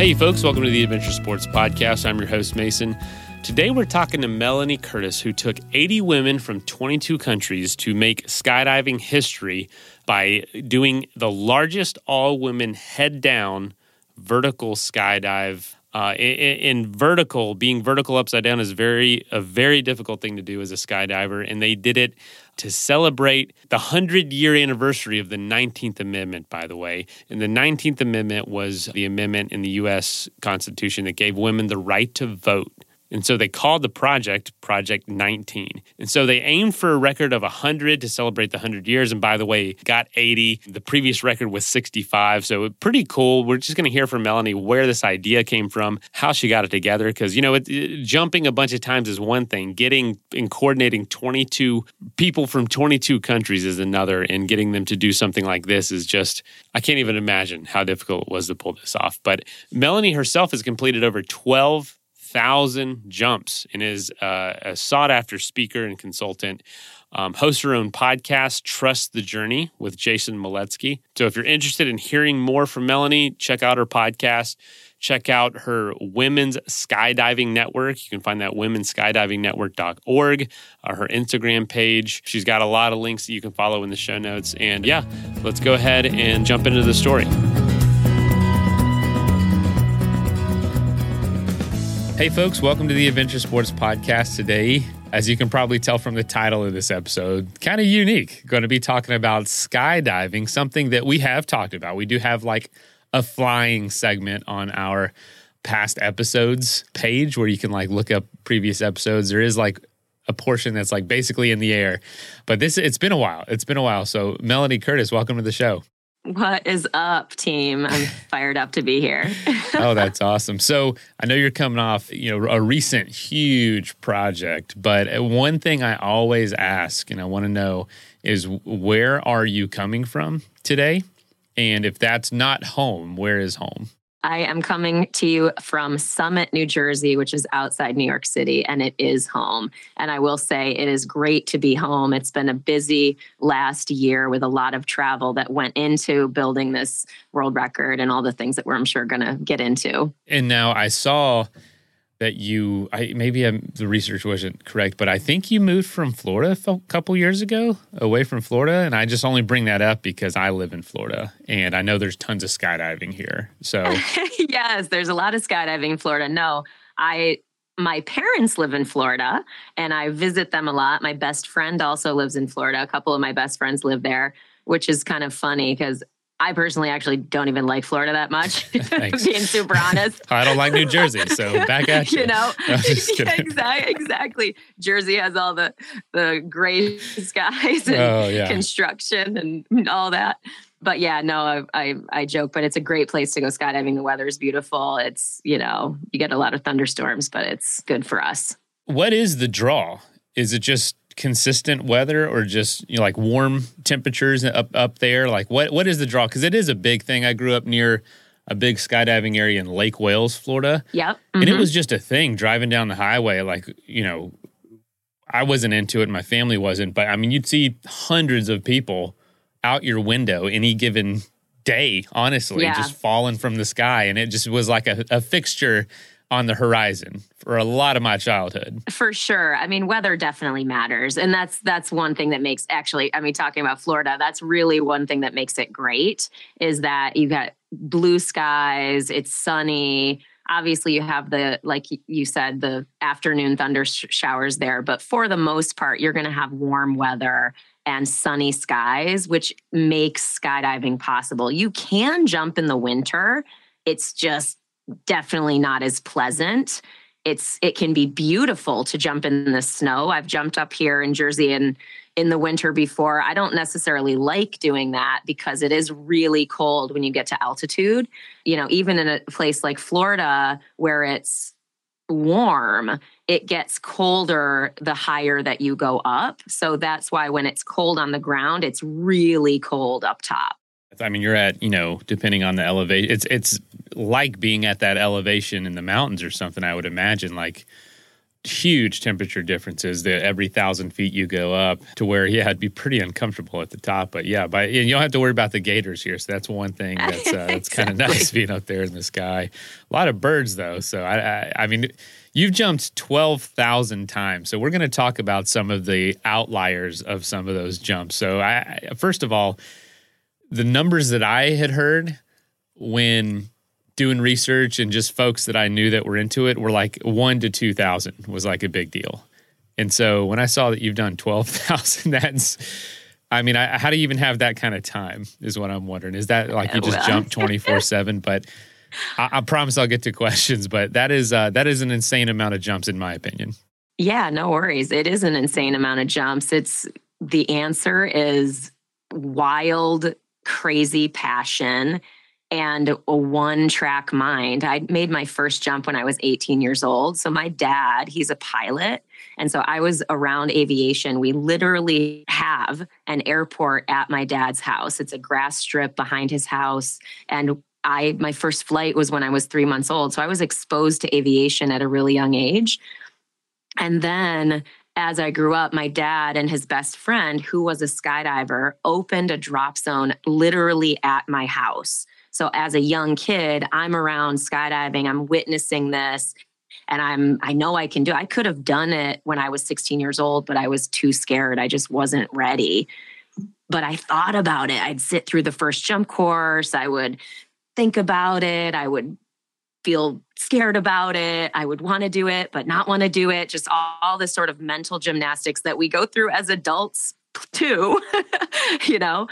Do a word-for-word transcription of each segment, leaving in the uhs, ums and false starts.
Hey folks, welcome to the Adventure Sports Podcast. I'm your host, Mason. Today we're talking to Melanie Curtis, who took eighty women from twenty-two countries to make skydiving history by doing the largest all-women head-down vertical skydive. Uh, in, in vertical, being vertical upside down is very a very difficult thing to do as a skydiver, and they did it to celebrate the hundred-year anniversary of the nineteenth Amendment, by the way. And the nineteenth Amendment was the amendment in the U S Constitution that gave women the right to vote. And so they called the project Project nineteen. And so they aimed for a record of one hundred to celebrate the one hundred years. And by the way, got eighty. The previous record was sixty-five. So pretty cool. We're just going to hear from Melanie where this idea came from, how she got it together. Because, you know, it, it, jumping a bunch of times is one thing. Getting and coordinating twenty-two people from twenty-two countries is another. And getting them to do something like this is just, I can't even imagine how difficult it was to pull this off. But Melanie herself has completed over twelve thousand jumps and is uh, a sought-after speaker and consultant. Um, hosts her own podcast, Trust the Journey, with Jason Maletsky. So if you're interested in hearing more from Melanie, check out her podcast. Check out her Women's Skydiving Network. You can find that women's skydiving network dot org, uh, her Instagram page. She's got a lot of links that you can follow in the show notes. And yeah, let's go ahead and jump into the story. Hey folks, welcome to the Adventure Sports Podcast. Today, as you can probably tell from the title of this episode, kind of unique. Going to be talking about skydiving, something that we have talked about. We do have like a flying segment on our past episodes page where you can like look up previous episodes. There is like a portion that's like basically in the air. But this, it's been a while. It's been a while. So Melanie Curtis, welcome to the show. What is up, team? I'm fired up to be here. Oh, that's awesome. So I know you're coming off, you know, a recent huge project, but one thing I always ask and I want to know is where are you coming from today? And if that's not home, where is home? I am coming to you from Summit, New Jersey, which is outside New York City, and it is home. And I will say it is great to be home. It's been a busy last year with a lot of travel that went into building this world record and all the things that we're, I'm sure, going to get into. And now I saw that you, I, maybe I'm, the research wasn't correct, but I think you moved from Florida a couple years ago, away from Florida. And I just only bring that up because I live in Florida and I know there's tons of skydiving here. So yes, there's a lot of skydiving in Florida. No, I, my parents live in Florida and I visit them a lot. My best friend also lives in Florida. A couple of my best friends live there, which is kind of funny because I personally actually don't even like Florida that much, being super honest. I don't like New Jersey, so back at you. You know, yeah, exactly, exactly. Jersey has all the, the gray skies and oh, yeah. construction and all that. But yeah, no, I, I I joke, but it's a great place to go skydiving. The weather is beautiful. It's, you know, you get a lot of thunderstorms, but it's good for us. What is the draw? Is it just consistent weather or just, you know, like warm temperatures up up there? Like what what is the draw? Because it is a big thing. I grew up near a big skydiving area in Lake Wales, Florida. Yep. Mm-hmm. And it was just a thing driving down the highway. Like, you know, I wasn't into it and my family wasn't, but I mean, you'd see hundreds of people out your window any given day, honestly, yeah. just falling from the sky. And it just was like a, a fixture on the horizon for a lot of my childhood. For sure. I mean, weather definitely matters. And that's that's one thing that makes, actually, I mean, talking about Florida, that's really one thing that makes it great is that you got blue skies, it's sunny. Obviously, you have the, like you said, the afternoon thunder sh- showers there. But for the most part, you're going to have warm weather and sunny skies, which makes skydiving possible. You can jump in the winter. It's just definitely not as pleasant. It's it can be beautiful to jump in the snow. I've jumped up here in Jersey and in the winter before. I don't necessarily like doing that because it is really cold when you get to altitude. You know, even in a place like Florida where it's warm, it gets colder the higher that you go up. So that's why when it's cold on the ground, it's really cold up top. I mean, you're at, you know, depending on the elevation, it's it's like being at that elevation in the mountains or something, I would imagine, like huge temperature differences that every thousand feet you go up to where, yeah, it'd be pretty uncomfortable at the top. But yeah, by, you don't have to worry about the gators here. So that's one thing that's, uh, that's exactly. kind of nice being up there in the sky. A lot of birds though. So I, I, I mean, you've jumped twelve thousand times. So we're going to talk about some of the outliers of some of those jumps. So I, first of all, the numbers that I had heard when doing research and just folks that I knew that were into it were like one to two thousand was like a big deal. And so when I saw that you've done twelve thousand, that's, I mean, I, how do you even have that kind of time is what I'm wondering. Is that like you just well. jump twenty-four seven? But I, I promise I'll get to questions, but that is, uh, that is an insane amount of jumps in my opinion. Yeah, no worries. It is an insane amount of jumps. It's, the answer is wild, crazy passion and a one-track mind. I made my first jump when I was eighteen years old. So my dad, he's a pilot. And so I was around aviation. We literally have an airport at my dad's house. It's a grass strip behind his house. And I, my first flight was when I was three months old. So I was exposed to aviation at a really young age. And then as I grew up, my dad and his best friend, who was a skydiver, opened a drop zone literally at my house. So as a young kid, I'm around skydiving, I'm witnessing this, and I'm, I know I can do it. I could have done it when I was sixteen years old, but I was too scared. I just wasn't ready. But I thought about it. I'd sit through the first jump course. I would think about it. I would feel scared about it. I would want to do it, but not want to do it. Just all, all this sort of mental gymnastics that we go through as adults too, you know?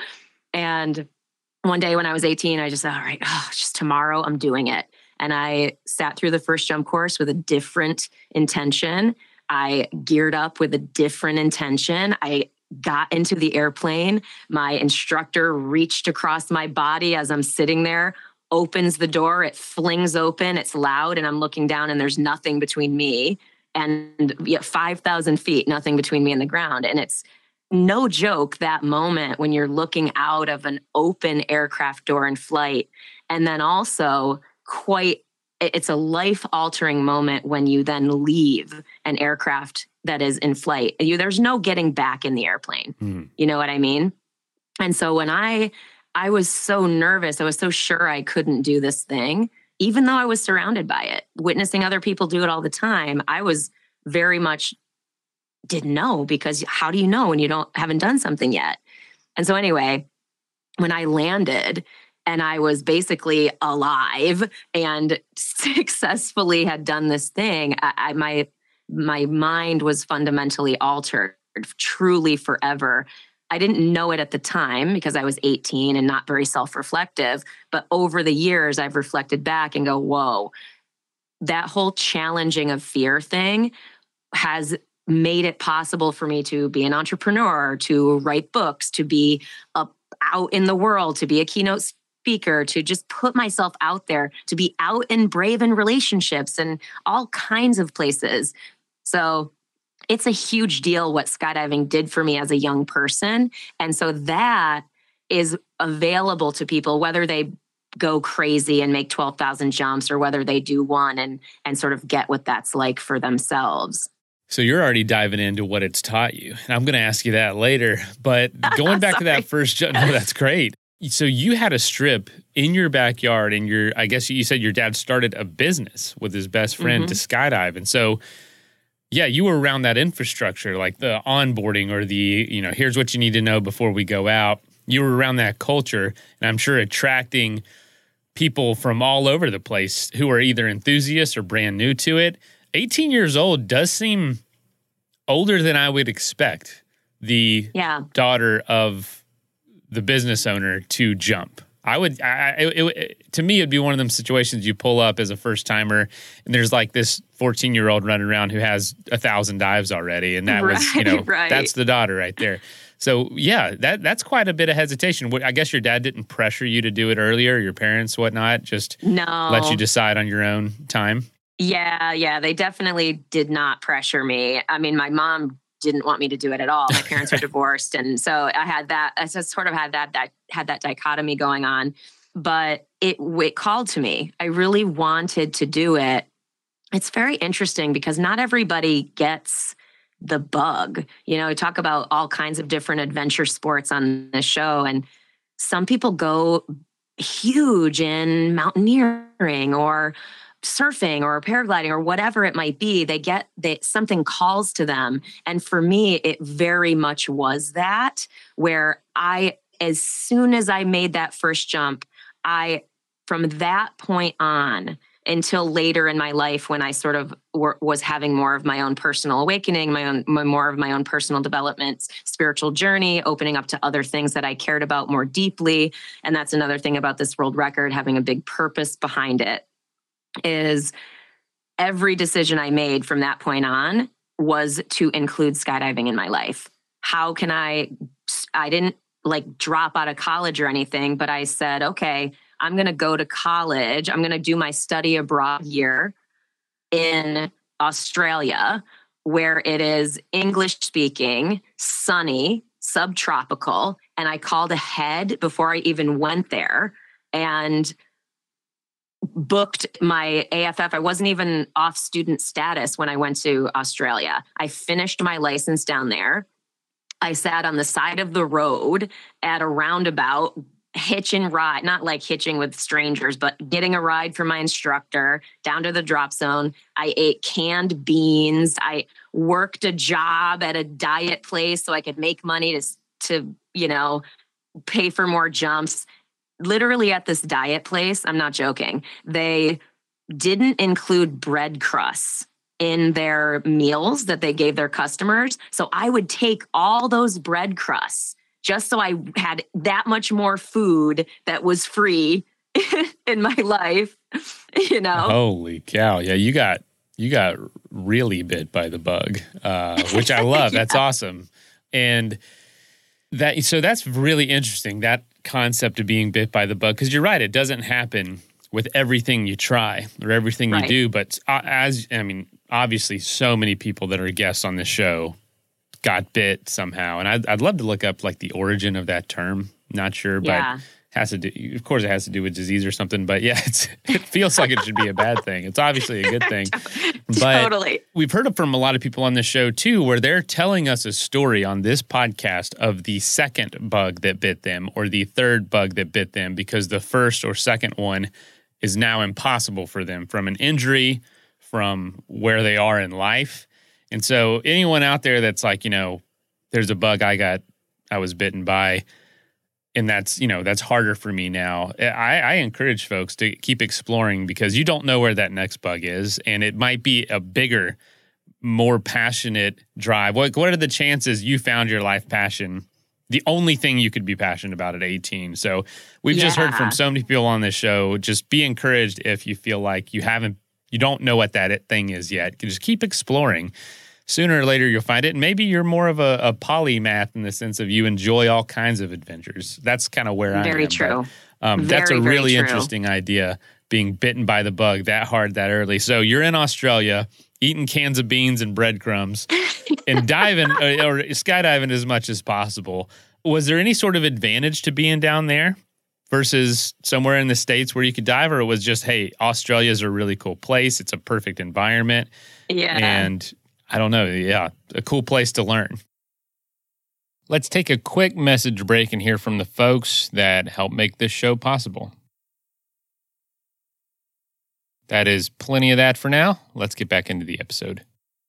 And one day when I was eighteen, I just said, all right, oh, just tomorrow I'm doing it. And I sat through the first jump course with a different intention. I geared up with a different intention. I got into the airplane. My instructor reached across my body as I'm sitting there, opens the door, it flings open, it's loud, and I'm looking down and there's nothing between me and yeah, five thousand feet, nothing between me and the ground. And it's no joke, that moment when you're looking out of an open aircraft door in flight. And then also quite, it's a life-altering moment when you then leave an aircraft that is in flight. You, there's no getting back in the airplane. Mm. You know what I mean? And so when I, I was so nervous, I was so sure I couldn't do this thing, even though I was surrounded by it, witnessing other people do it all the time. I was very much didn't know, because how do you know when you don't haven't done something yet? And so anyway, when I landed and I was basically alive and successfully had done this thing, I, I my my mind was fundamentally altered, truly forever. I didn't know it at the time because I was eighteen and not very self-reflective. But over the years, I've reflected back and go, whoa, that whole challenging of fear thing has made it possible for me to be an entrepreneur, to write books, to be up, out in the world, to be a keynote speaker, to just put myself out there, to be out and brave in relationships and all kinds of places. So it's a huge deal what skydiving did for me as a young person. And so that is available to people, whether they go crazy and make twelve thousand jumps or whether they do one and, and sort of get what that's like for themselves. So you're already diving into what it's taught you. And I'm going to ask you that later. But going back to that first jump, no, that's great. So you had a strip in your backyard, and your, I guess you said your dad started a business with his best friend mm-hmm. to skydive. And so, yeah, you were around that infrastructure, like the onboarding or the, you know, here's what you need to know before we go out. You were around that culture, and I'm sure attracting people from all over the place who are either enthusiasts or brand new to it. eighteen years old does seem older than I would expect the yeah. daughter of the business owner to jump. I would, I, it, it, to me, it'd be one of them situations you pull up as a first timer, and there's like this fourteen year old running around who has a thousand dives already, and that right, was, you know, right. that's the daughter right there. So yeah, that that's quite a bit of hesitation. I guess your dad didn't pressure you to do it earlier, your parents, whatnot, just no. let you decide on your own time. Yeah, yeah, they definitely did not pressure me. I mean, my mom didn't want me to do it at all. My parents are divorced, and so I had that. I just sort of had that that had that dichotomy going on. But it it called to me. I really wanted to do it, it's very interesting because not everybody gets the bug. You know, we talk about all kinds of different adventure sports on the show, and some people go huge in mountaineering or surfing or paragliding or whatever it might be. They get they something calls to them. And for me, it very much was that, where I, as soon as I made that first jump, I, from that point on until later in my life, when I sort of were, was having more of my own personal awakening, my own, my, more of my own personal development, spiritual journey, opening up to other things that I cared about more deeply. And that's another thing about this world record, having a big purpose behind it, is every decision I made from that point on was to include skydiving in my life. How can I, I didn't like drop out of college or anything, but I said, okay, I'm going to go to college. I'm going to do my study abroad year in Australia, where it is English speaking, sunny, subtropical. And I called ahead before I even went there and booked my A F F. I wasn't even off student status when I went to Australia. I finished my license down there. I sat on the side of the road at a roundabout, hitch and ride, not like hitching with strangers, but getting a ride from my instructor down to the drop zone. I ate canned beans. I worked a job at a diet place so I could make money to, to, you know, pay for more jumps. Literally at this diet place, I'm not joking, they didn't include bread crusts in their meals that they gave their customers. So I would take all those bread crusts just so I had that much more food that was free in my life, you know? Holy cow. Yeah, you got you got really bit by the bug, uh, which I love. Yeah. That's awesome. And that so that's really interesting, that concept of being bit by the bug, because you're right, it doesn't happen with everything you try or everything right. you do. But as, I mean, obviously so many people that are guests on this show got bit somehow. And I'd, I'd love to look up like the origin of that term. Not sure, but yeah. it has to do, of course it has to do with disease or something, but yeah, it's, it feels like it should be a bad thing. It's obviously a good thing. But totally. We've heard from a lot of people on this show too, where they're telling us a story on this podcast of the second bug that bit them or the third bug that bit them because the first or second one is now impossible for them from an injury, from where they are in life. And so anyone out there that's like, you know, there's a bug I got, I was bitten by, and that's, you know, that's harder for me now. I, I encourage folks to keep exploring because you don't know where that next bug is. And it might be a bigger, more passionate drive. What, what are the chances you found your life passion, the only thing you could be passionate about at eighteen? So we've yeah. just heard from so many people on this show. Just be encouraged if you feel like you haven't, you don't know what that thing is yet. Just keep exploring. Sooner or later, you'll find it. And maybe you're more of a, a polymath in the sense of you enjoy all kinds of adventures. That's kind of where I am. Very true. But, um, very, that's a really true. interesting idea, being bitten by the bug that hard, that early. So you're in Australia, eating cans of beans and breadcrumbs, and diving or, or skydiving as much as possible. Was there any sort of advantage to being down there versus somewhere in the States where you could dive, or it was just, hey, Australia is a really cool place. It's a perfect environment. Yeah. And I don't know. Yeah, a cool place to learn. Let's take a quick message break and hear from the folks that help make this show possible. That is plenty of that for now. Let's get back into the episode.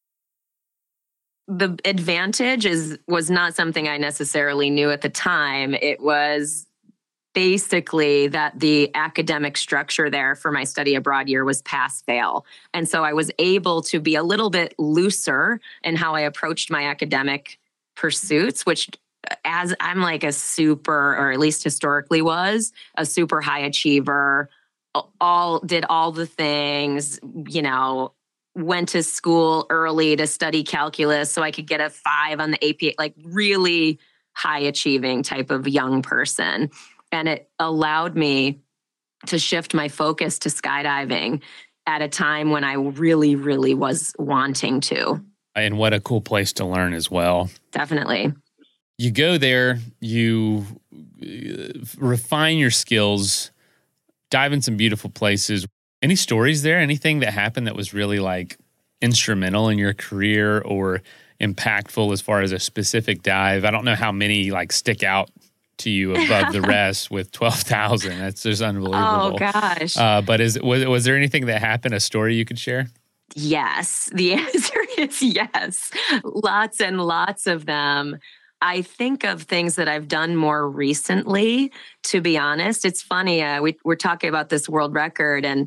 The advantage is was not something I necessarily knew at the time. It was basically that the academic structure there for my study abroad year was pass-fail. And so I was able to be a little bit looser in how I approached my academic pursuits, which as I'm like a super, or at least historically was, a super high achiever, all did all the things, you know, went to school early to study calculus so I could get a five on the A P A, like really high achieving type of young person. And it allowed me to shift my focus to skydiving at a time when I really, really was wanting to. And what a cool place to learn as well. Definitely. You go there, you refine your skills, dive in some beautiful places. Any stories there? Anything that happened that was really like instrumental in your career or impactful as far as a specific dive? I don't know how many like stick out to you above the rest with twelve thousand. That's just unbelievable. Oh gosh. Uh, but is was, was there anything that happened, a story you could share? Yes. The answer is yes. Lots and lots of them. I think of things that I've done more recently, to be honest. It's funny. Uh, we, we're talking about this world record, and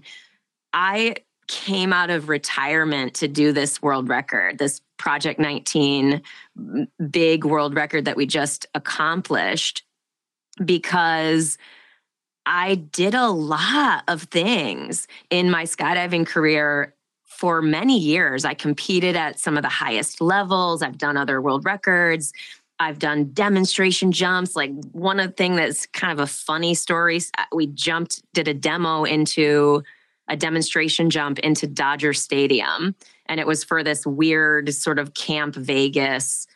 I came out of retirement to do this world record, this Project nineteen big world record that we just accomplished, because I did a lot of things in my skydiving career. For many years, I competed at some of the highest levels. I've done other world records. I've done demonstration jumps. Like one of the things that's kind of a funny story, we jumped, did a demo into a demonstration jump into Dodger Stadium. And it was for this weird sort of Camp Vegas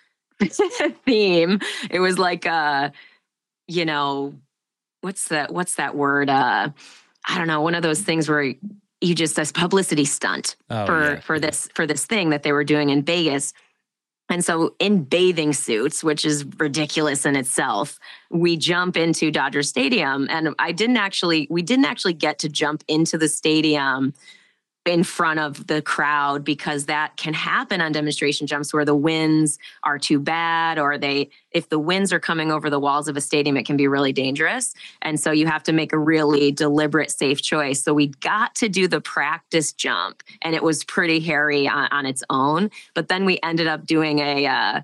theme. It was like, uh, you know, what's that, what's that word? Uh, I don't know, one of those things where you just, this publicity stunt oh, for, yeah. for this, for this thing that they were doing in Vegas. And so in bathing suits, which is ridiculous in itself, we jump into Dodger Stadium. And I didn't actually, we didn't actually get to jump into the stadium in front of the crowd, because that can happen on demonstration jumps where the winds are too bad, or they, if the winds are coming over the walls of a stadium, it can be really dangerous. And so you have to make a really deliberate, safe choice. So we got to do the practice jump, and it was pretty hairy on, on its own. But then we ended up doing a, uh,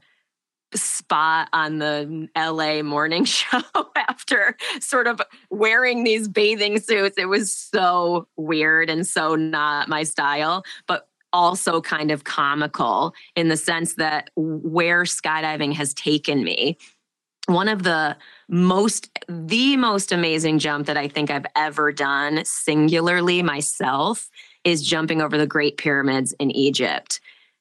spot on the L A morning show after sort of wearing these bathing suits. It was so weird and so not my style, but also kind of comical in the sense that where skydiving has taken me. One of the most, the most amazing jump that I think I've ever done singularly myself is jumping over the Great Pyramids in Egypt.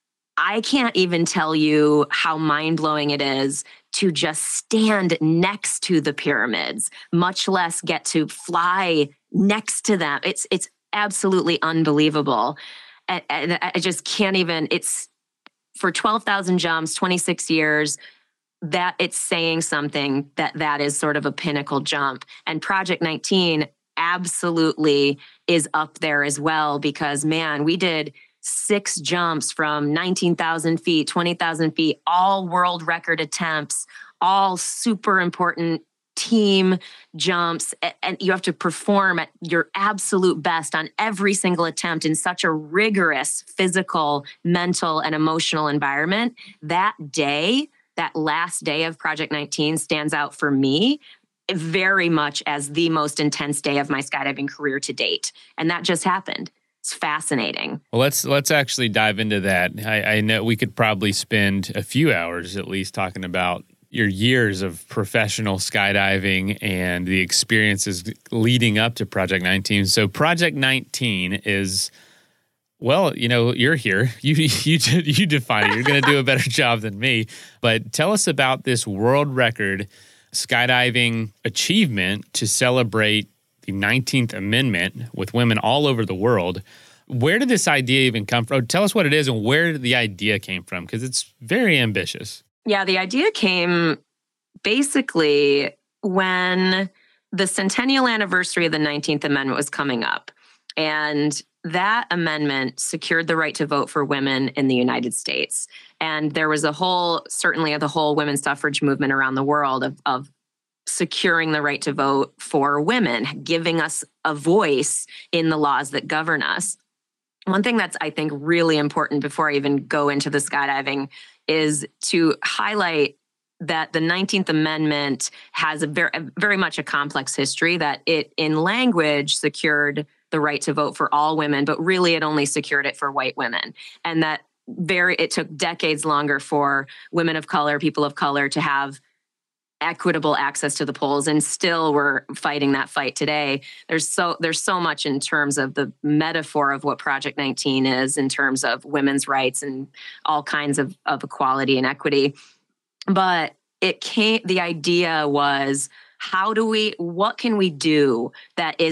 I can't even tell you how mind-blowing it is to just stand next to the pyramids, much less get to fly next to them. It's it's absolutely unbelievable. And, and I just can't even, it's for twelve thousand jumps, twenty-six years, that it's saying something that that is sort of a pinnacle jump. And Project nineteen absolutely is up there as well, because man, we did six jumps from nineteen thousand feet, twenty thousand feet, all world record attempts, all super important team jumps. And you have to perform at your absolute best on every single attempt in such a rigorous physical, mental, and emotional environment. That day, that last day of Project nineteen stands out for me very much as the most intense day of my skydiving career to date. And that just happened. It's fascinating. Well, let's let's actually dive into that. I, I know we could probably spend a few hours at least talking about your years of professional skydiving and the experiences leading up to Project nineteen. So Project nineteen is, well, you know, you're here. You you you define it. You're going to do a better job than me. But tell us about this world record skydiving achievement to celebrate the nineteenth Amendment with women all over the world. Where did this idea even come from? Tell us what it is and where the idea came from, because it's very ambitious. Yeah, the idea came basically when the centennial anniversary of the nineteenth Amendment was coming up. And that amendment secured the right to vote for women in the United States. And there was a whole, certainly the whole women's suffrage movement around the world of, of securing the right to vote for women, giving us a voice in the laws that govern us. One thing that's, I think, really important before I even go into the skydiving is to highlight that the nineteenth Amendment has a very, very much a complex history, that it, in language, secured the right to vote for all women, but really it only secured it for white women. And that very, it took decades longer for women of color, people of color to have equitable access to the polls, and still we're fighting that fight today. There's so there's so much in terms of the metaphor of what Project nineteen is in terms of women's rights and all kinds of, of equality and equity. But it came, the idea was, how do we, what can we do that is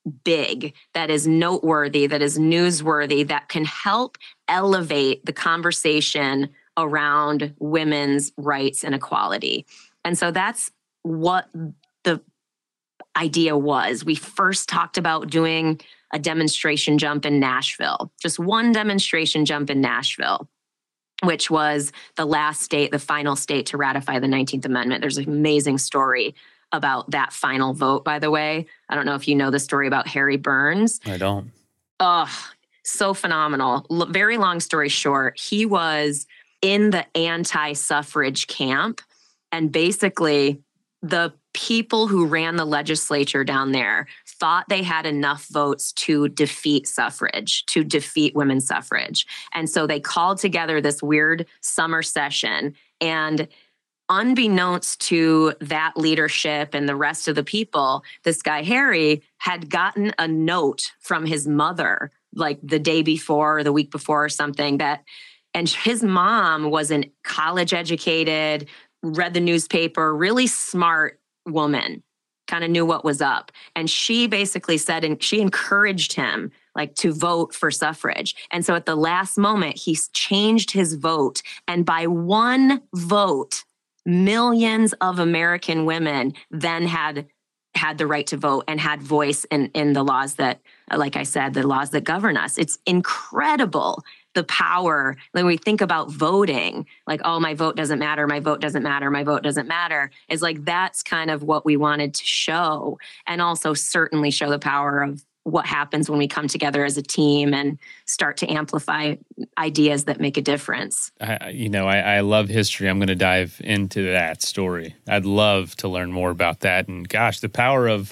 big, that is noteworthy, that is newsworthy, that can help elevate the conversation around women's rights and equality. And so that's what the idea was. We first talked about doing a demonstration jump in Nashville, just one demonstration jump in Nashville, which was the last state, the final state to ratify the nineteenth Amendment. There's an amazing story about that final vote, by the way. I don't know if you know the story about Harry Burns. I don't. Oh, so phenomenal. L- very long story short, he was in the anti-suffrage camp, and basically the people who ran the legislature down there thought they had enough votes to defeat suffrage, to defeat women's suffrage. And so they called together this weird summer session, and unbeknownst to that leadership and the rest of the people, this guy, Harry, had gotten a note from his mother, like the day before or the week before or something, that, and his mom was a college educated, read the newspaper, really smart woman, kind of knew what was up. And she basically said, and she encouraged him like to vote for suffrage. And so at the last moment, he changed his vote. And by one vote, millions of American women then had had the right to vote and had voice in, in the laws that, like I said, the laws that govern us. It's incredible, the power. When we think about voting, like, oh, my vote doesn't matter, my vote doesn't matter, my vote doesn't matter, is like, that's kind of what we wanted to show. And also certainly show the power of what happens when we come together as a team and start to amplify ideas that make a difference. I, you know, I, I love history. I'm going to dive into that story. I'd love to learn more about that. And gosh, the power of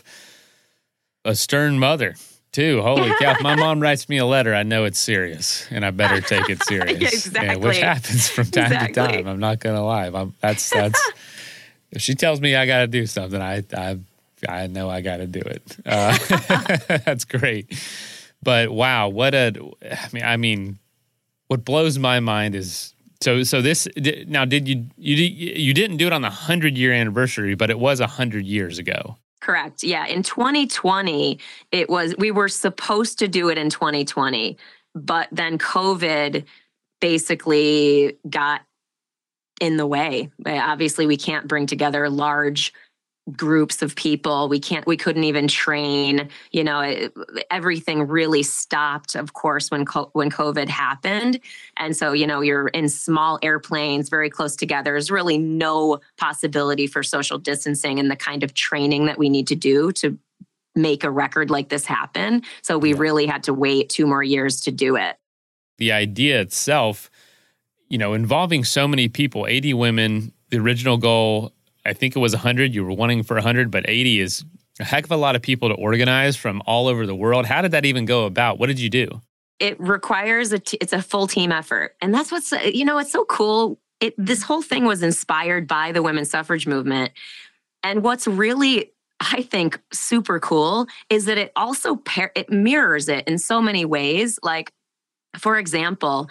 a stern mother, too. Holy cow. If my mom writes me a letter, I know it's serious, and I better take it serious. Yeah, exactly. Yeah, which happens from time exactly. to time. I'm not going to lie. I'm, that's, that's, if she tells me I got to do something, I, I, I know I got to do it. Uh, that's great. But wow, what a, I mean, I mean, what blows my mind is, so, so this, now did you, you, you didn't do it on the hundred year anniversary, but it was a hundred years ago. Correct. Yeah. In twenty twenty, it was, we were supposed to do it in twenty twenty, but then COVID basically got in the way. Obviously, we can't bring together large groups of people. We can't, we couldn't even train, you know, it, everything really stopped, of course, when, co- when COVID happened. And so, you know, you're in small airplanes, very close together. There's really no possibility for social distancing and the kind of training that we need to do to make a record like this happen. So we yeah. really had to wait two more years to do it. The idea itself, you know, involving so many people, eighty women, the original goal, I think it was one hundred. You were wanting for one hundred, but eighty is a heck of a lot of people to organize from all over the world. How did that even go about? What did you do? It requires a t- it's a full team effort. And that's what's, you know, it's so cool. It, this whole thing was inspired by the women's suffrage movement. And what's really, I think, super cool is that it also par- it mirrors it in so many ways. Like, for example,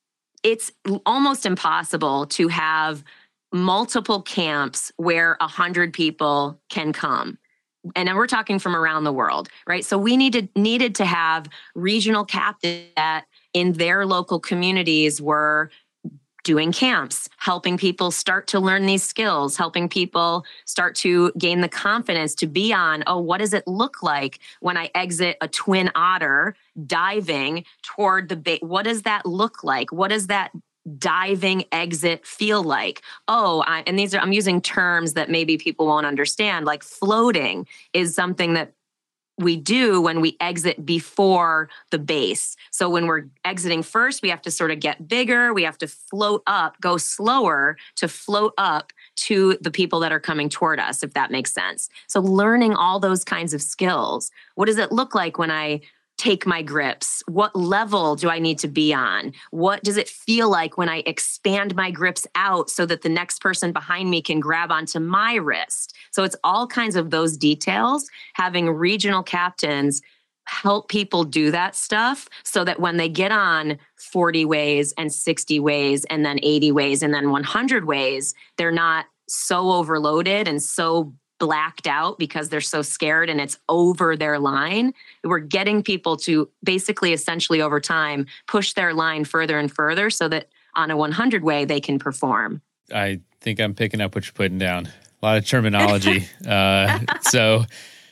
it's almost impossible to have multiple camps where a hundred people can come. And then we're talking from around the world, right? So we needed needed to have regional captains that in their local communities were doing camps, helping people start to learn these skills, helping people start to gain the confidence to be on, oh, what does it look like when I exit a twin otter diving toward the bait? What does that look like? What does that diving exit feel like? Oh, I, and these are, I'm using terms that maybe people won't understand, like floating is something that we do when we exit before the base. So when we're exiting first, we have to sort of get bigger. We have to float up, go slower to float up to the people that are coming toward us, if that makes sense. So learning all those kinds of skills. What does it look like when I take my grips? What level do I need to be on? What does it feel like when I expand my grips out so that the next person behind me can grab onto my wrist? So it's all kinds of those details. Having regional captains help people do that stuff so that when they get on forty ways and sixty ways and then eighty ways and then one hundred ways, they're not so overloaded and so blacked out because they're so scared and it's over their line. We're getting people to basically, essentially over time, push their line further and further so that on a one hundred way, they can perform. I think I'm picking up what you're putting down. A lot of terminology. uh, so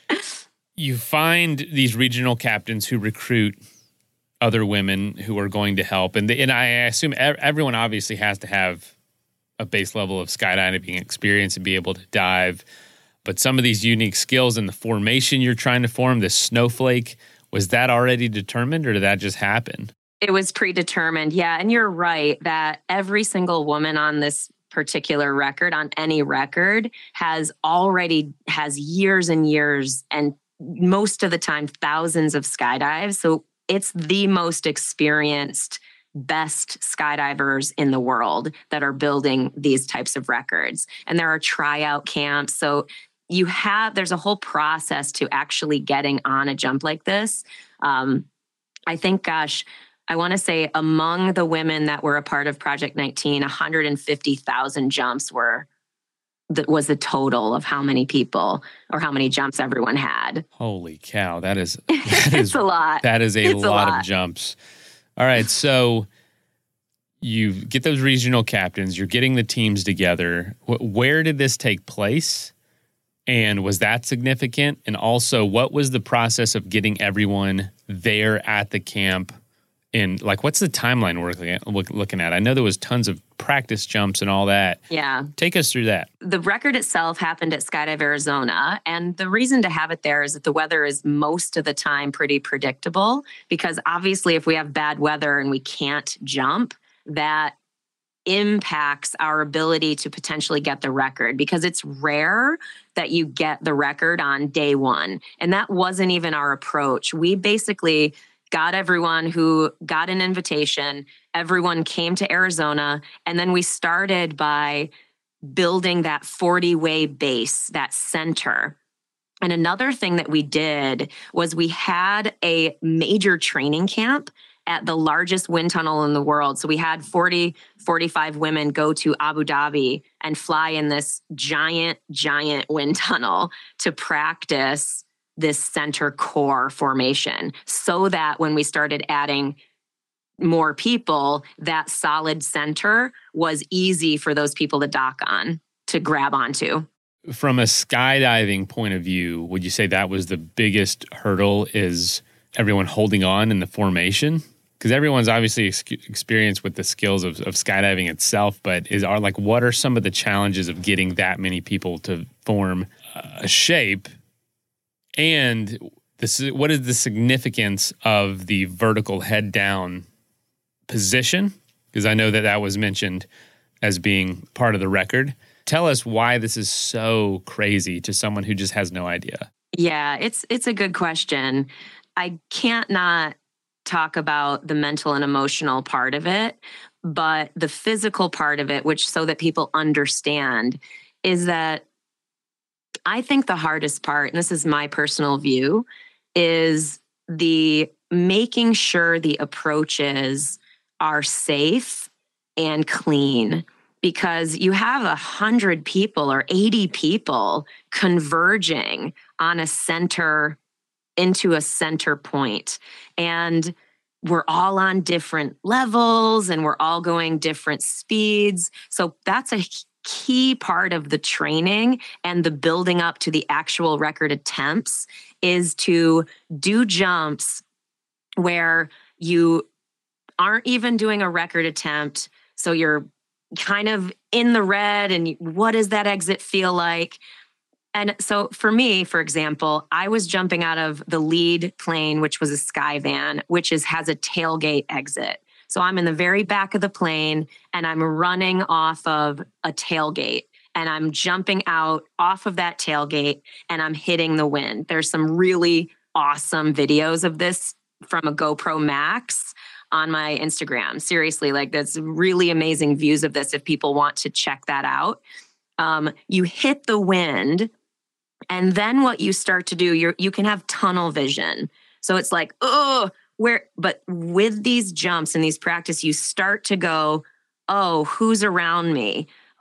you find these regional captains who recruit other women who are going to help. And, they, and I assume everyone obviously has to have a base level of skydiving experience and be able to dive. But some of these unique skills in the formation you're trying to form, the snowflake, was that already determined or did that just happen? It was predetermined, yeah. And you're right that every single woman on this particular record, on any record, has already has years and years and most of the time thousands of skydives. So it's the most experienced, best skydivers in the world that are building these types of records. And there are tryout camps. So you have, there's a whole process to actually getting on a jump like this. Um, I think, gosh, I want to say among the women that were a part of Project nineteen, one hundred fifty thousand jumps were that was the total of how many people or how many jumps everyone had. Holy cow. That is, that is it's a lot. That is a it's lot, a lot of jumps. All right. So you get those regional captains, you're getting the teams together. Where did this take place? And was that significant? And also, what was the process of getting everyone there at the camp? And like, what's the timeline we're looking at, looking at? I know there was tons of practice jumps and all that. Yeah. Take us through that. The record itself happened at Skydive Arizona. And the reason to have it there is that the weather is most of the time pretty predictable, because obviously if we have bad weather and we can't jump, that impacts our ability to potentially get the record, because it's rare that you get the record on day one. And that wasn't even our approach. We basically got everyone who got an invitation, everyone came to Arizona, and then we started by building that forty-way base, that center. And another thing that we did was we had a major training camp at the largest wind tunnel in the world. So we had forty, forty-five women go to Abu Dhabi and fly in this giant, giant wind tunnel to practice this center core formation, so that when we started adding more people, that solid center was easy for those people to dock on, to grab onto. From a skydiving point of view, would you say that was the biggest hurdle, is everyone holding on in the formation? Because everyone's obviously ex- experienced with the skills of, of skydiving itself, but is are like, what are some of the challenges of getting that many people to form a shape? And this is, what is the significance of the vertical head down position? Because I know that that was mentioned as being part of the record. Tell us why this is so crazy to someone who just has no idea. Yeah, it's it's a good question. I can't not talk about the mental and emotional part of it, but the physical part of it, which so that people understand, is that I think the hardest part, and this is my personal view, is the making sure the approaches are safe and clean. Because you have a hundred people or eighty people converging on a center into a center point. And we're all on different levels and we're all going different speeds. So that's a key part of the training and the building up to the actual record attempts, is to do jumps where you aren't even doing a record attempt. So you're kind of in the red, and what does that exit feel like? And so for me, for example, I was jumping out of the lead plane, which was a Skyvan, which is has a tailgate exit. So I'm in the very back of the plane and I'm running off of a tailgate, and I'm jumping out off of that tailgate and I'm hitting the wind. There's some really awesome videos of this from a GoPro Max on my Instagram. Seriously, like that's really amazing views of this if people want to check that out. Um, you hit the wind, and then what you start to do, you're, you can have tunnel vision. So it's like, oh, where, but with these jumps and these practice, you start to go, oh, who's around me?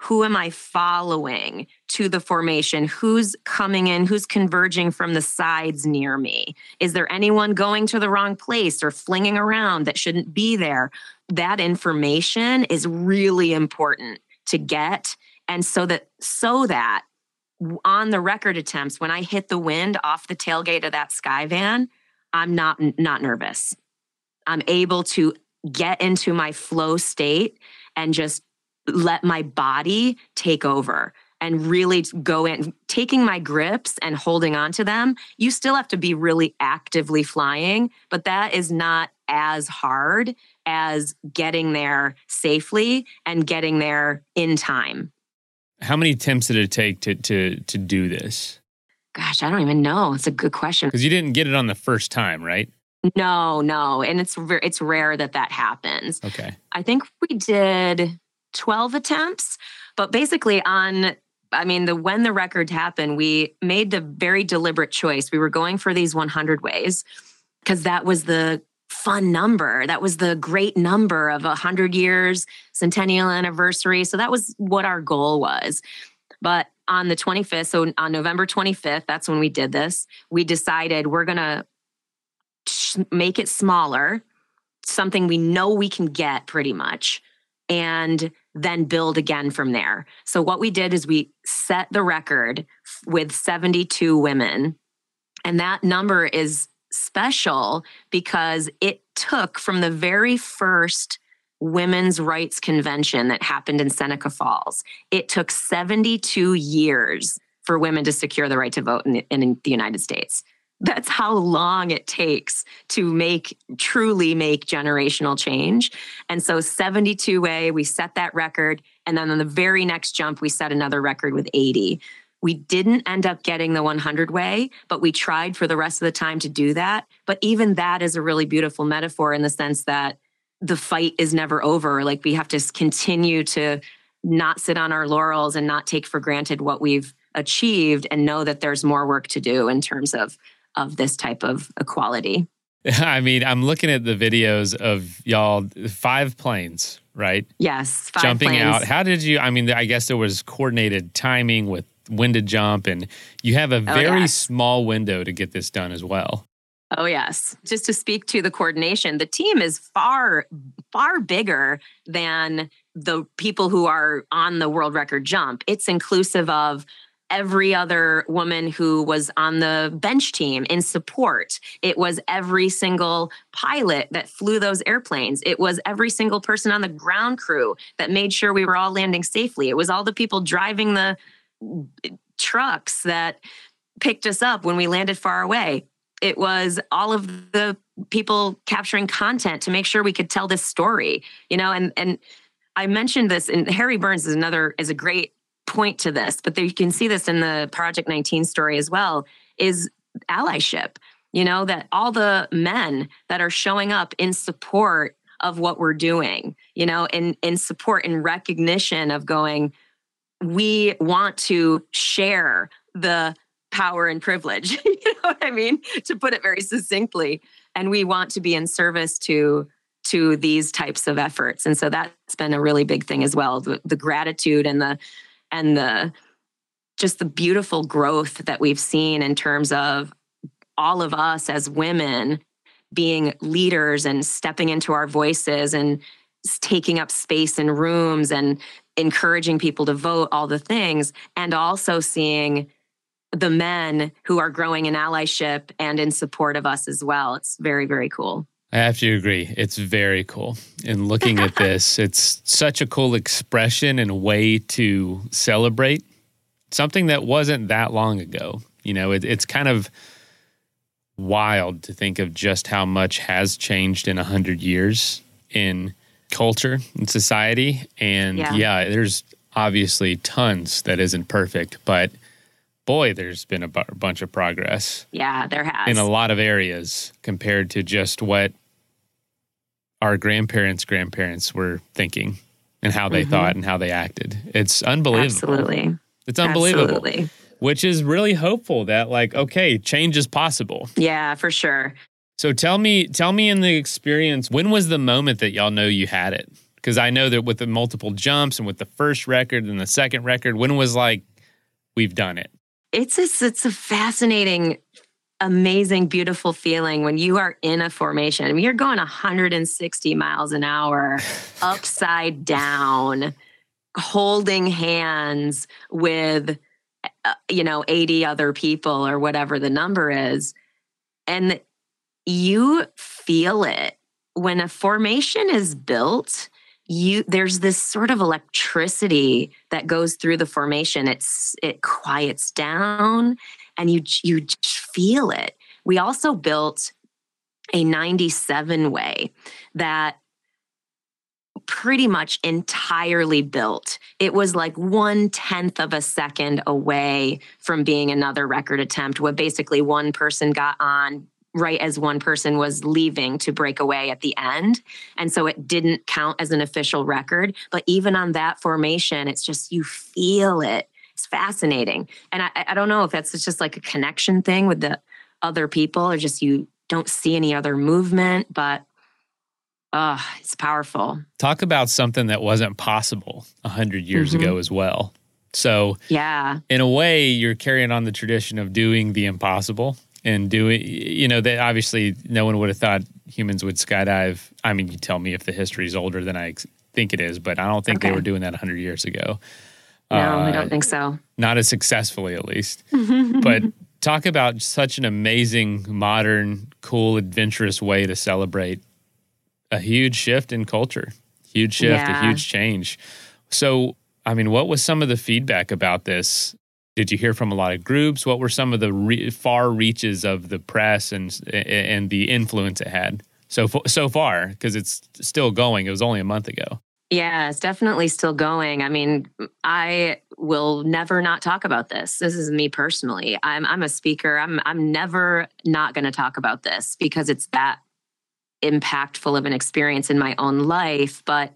Who am I following to the formation? Who's coming in? Who's converging from the sides near me? Is there anyone going to the wrong place or flinging around that shouldn't be there? That information is really important to get. And so that, so that on the record attempts, when I hit the wind off the tailgate of that Skyvan, I'm not, not nervous. I'm able to get into my flow state and just let my body take over and really go in, taking my grips and holding on to them. You still have to be really actively flying, but that is not as hard as getting there safely and getting there in time. How many attempts did it take to to to do this? Gosh, I don't even know. It's a good question. Because you didn't get it on the first time, right? No, no. And it's it's rare that that happens. Okay. I think we did twelve attempts, but basically on, I mean, the when the record happened, we made the very deliberate choice. We were going for these one hundred ways because that was the fun number. That was the great number of one hundred years, centennial anniversary. So that was what our goal was. But on the twenty-fifth, so on November twenty-fifth, that's when we did this. We decided we're going to make it smaller, something we know we can get pretty much, and then build again from there. So what we did is we set the record with seventy-two women. And that number is special because it took from the very first women's rights convention that happened in Seneca Falls, it took seventy-two years for women to secure the right to vote in the, in the United States. That's how long it takes to make, truly make generational change. And so seventy-two way, we set that record. And then on the very next jump, we set another record with eighty. We didn't end up getting the one hundred way, but we tried for the rest of the time to do that. But even that is a really beautiful metaphor in the sense that the fight is never over. Like we have to continue to not sit on our laurels and not take for granted what we've achieved and know that there's more work to do in terms of of this type of equality. I mean, I'm looking at the videos of y'all, five planes, right? Yes, five Jumping planes. out. How did you, I mean, I guess there was coordinated timing with when to jump, and you have a very oh, yes. small window to get this done as well. Oh, yes. Just to speak to the coordination, the team is far, far bigger than the people who are on the world record jump. It's inclusive of every other woman who was on the bench team in support. It was every single pilot that flew those airplanes. It was every single person on the ground crew that made sure we were all landing safely. It was all the people driving the trucks that picked us up when we landed far away. It was all of the people capturing content to make sure we could tell this story, you know, and, and I mentioned this, and Harry Burns is another, is a great point to this, but there, you can see this in the Project nineteen story as well, is allyship. You know, that all the men that are showing up in support of what we're doing, you know, in, in support and recognition of going, we want to share the power and privilege, you know what I mean? To put it very succinctly. And we want to be in service to to these types of efforts. And so that's been a really big thing as well. The, the gratitude and the and the just the beautiful growth that we've seen in terms of all of us as women being leaders and stepping into our voices and taking up space in rooms and encouraging people to vote, all the things, and also seeing the men who are growing in allyship and in support of us as well. It's very, very cool. I have to agree. It's very cool. And looking at this, it's such a cool expression and way to celebrate something that wasn't that long ago. You know, it, it's kind of wild to think of just how much has changed in a hundred years in culture and society. And yeah. yeah, there's obviously tons that isn't perfect, but boy, there's been a b- bunch of progress. Yeah, there has. In a lot of areas compared to just what our grandparents' grandparents were thinking and how they mm-hmm. thought and how they acted. It's unbelievable. Absolutely. It's unbelievable. Absolutely. Which is really hopeful that, like, okay, change is possible. Yeah, for sure. So tell me, tell me in the experience, when was the moment that y'all know you had it? Because I know that with the multiple jumps and with the first record and the second record, when was like, we've done it? It's a, it's a fascinating, amazing, beautiful feeling when you are in a formation. I mean, you're going one hundred sixty miles an hour, upside down, holding hands with, uh, you know, eighty other people or whatever the number is. And you feel it. When a formation is built, you there's this sort of electricity that goes through the formation. It's it quiets down and you you just feel it. We also built a ninety-seven way that pretty much entirely built. It was like one tenth of a second away from being another record attempt, where basically one person got on right as one person was leaving to break away at the end. And so it didn't count as an official record. But even on that formation, it's just, you feel it. It's fascinating. And I, I don't know if that's just like a connection thing with the other people, or just you don't see any other movement, but oh, it's powerful. Talk about something that wasn't possible a hundred years mm-hmm. ago as well. So yeah, in a way, you're carrying on the tradition of doing the impossible. And doing, you know, that obviously no one would have thought humans would skydive. I mean, you tell me if the history is older than I ex- think it is, but I don't think okay. they were doing that one hundred years ago. No, uh, I don't think so. Not as successfully, at least. But talk about such an amazing, modern, cool, adventurous way to celebrate a huge shift in culture, huge shift, yeah. a huge change. So, I mean, what was some of the feedback about this? Did you hear from a lot of groups? What were some of the re- far reaches of the press and and the influence it had so so far? Because it's still going. It was only a month ago. Yeah, it's definitely still going. I mean, I will never not talk about this. This is me personally. I'm I'm a speaker. I'm I'm never not going to talk about this because it's that impactful of an experience in my own life. But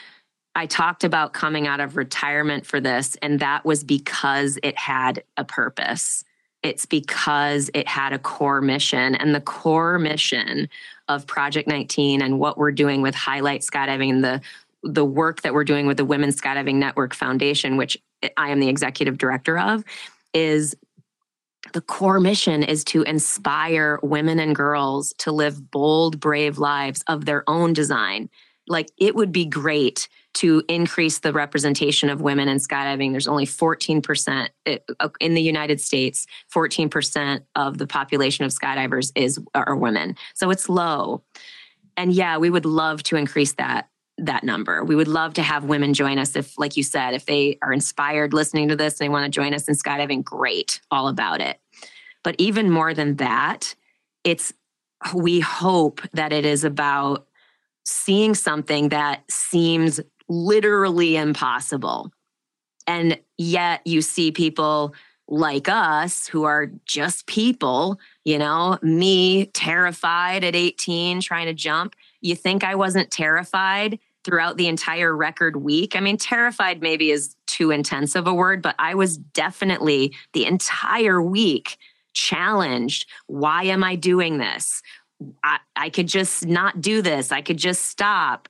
I talked about coming out of retirement for this, and that was because it had a purpose. It's because it had a core mission, and the core mission of Project nineteen and what we're doing with Highlight Skydiving and the, the work that we're doing with the Women's Skydiving Network Foundation, which I am the executive director of, is the core mission is to inspire women and girls to live bold, brave lives of their own design. Like, it would be great to increase the representation of women in skydiving. There's only fourteen percent in the United States, fourteen percent of the population of skydivers is are women. So it's low. And yeah, we would love to increase that that number. We would love to have women join us if, like you said, if they are inspired listening to this and they want to join us in skydiving, great, all about it. But even more than that, it's we hope that it is about seeing something that seems literally impossible. And yet you see people like us who are just people, you know, me terrified at eighteen trying to jump. You think I wasn't terrified throughout the entire record week? I mean, terrified maybe is too intense of a word, but I was definitely the entire week challenged. Why am I doing this? I, I could just not do this. I could just stop.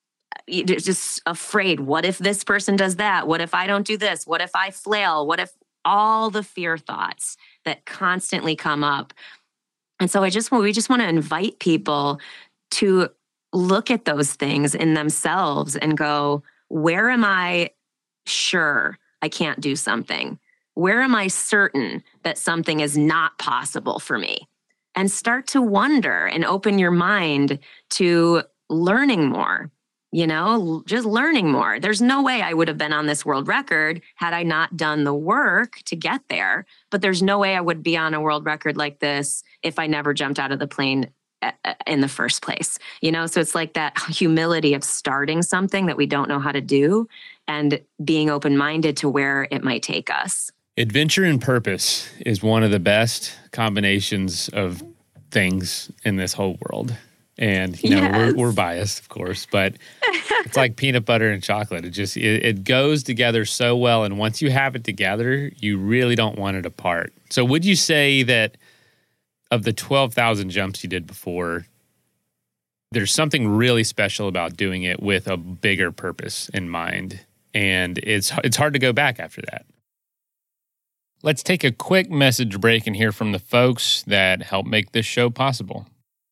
Just afraid. What if this person does that? What if I don't do this? What if I flail? What if all the fear thoughts that constantly come up? And so I just we just want to invite people to look at those things in themselves and go, where am I sure I can't do something? Where am I certain that something is not possible for me? And start to wonder and open your mind to learning more, you know, just learning more. There's no way I would have been on this world record had I not done the work to get there. But there's no way I would be on a world record like this if I never jumped out of the plane in the first place, you know? So it's like that humility of starting something that we don't know how to do and being open-minded to where it might take us. Adventure and purpose is one of the best combinations of things in this whole world. And, you know, yes. we're, we're biased, of course, but it's like peanut butter and chocolate. It just, it, it goes together so well. And once you have it together, you really don't want it apart. So would you say that of the twelve thousand jumps you did before, There's something really special about doing it with a bigger purpose in mind, and it's it's hard to go back after that. Let's take a quick message break and hear from the folks that help make this show possible.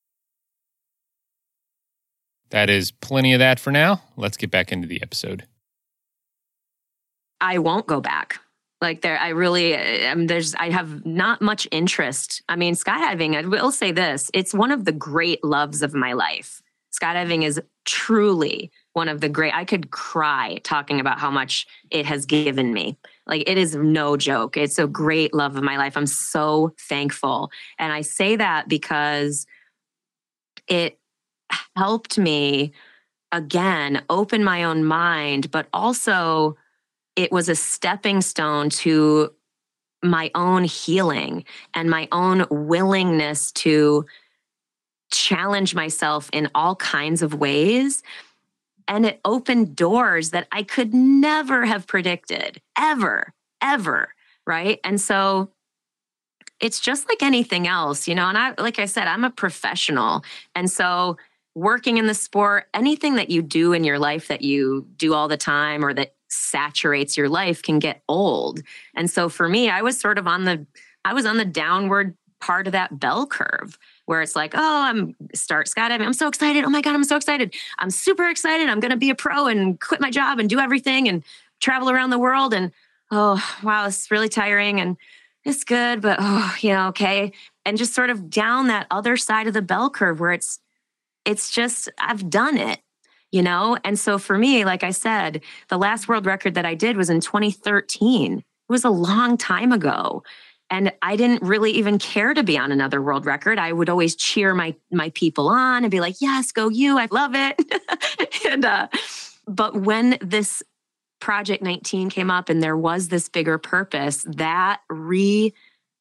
That is plenty of that for now. Let's get back into the episode. I won't go back. Like there, I really, um, there's, I have not much interest. I mean, skydiving, I will say this, it's one of the great loves of my life. Skydiving is truly one of the great, I could cry talking about how much it has given me. Like it is no joke. It's a great love of my life. I'm so thankful. And I say that because it helped me, again, open my own mind, but also it was a stepping stone to my own healing and my own willingness to challenge myself in all kinds of ways. And it opened doors that I could never have predicted, ever, ever, right? And so it's just like anything else, you know, and I, like I said, I'm a professional. And so working in the sport, anything that you do in your life that you do all the time or that saturates your life can get old. And so for me, I was sort of on the, I was on the downward part of that bell curve where it's like, oh, I'm start skydiving. I'm so excited. Oh my God, I'm so excited. I'm super excited. I'm going to be a pro and quit my job and do everything and travel around the world. And oh, wow, it's really tiring and it's good, but oh, you know, okay. And just sort of down that other side of the bell curve where it's, it's just, I've done it. You know? And so for me, like I said, the last world record that I did was in twenty thirteen. It was a long time ago. And I didn't really even care to be on another world record. I would always cheer my my people on and be like, yes, go you. I love it. and uh, But when this Project nineteen came up and there was this bigger purpose, that re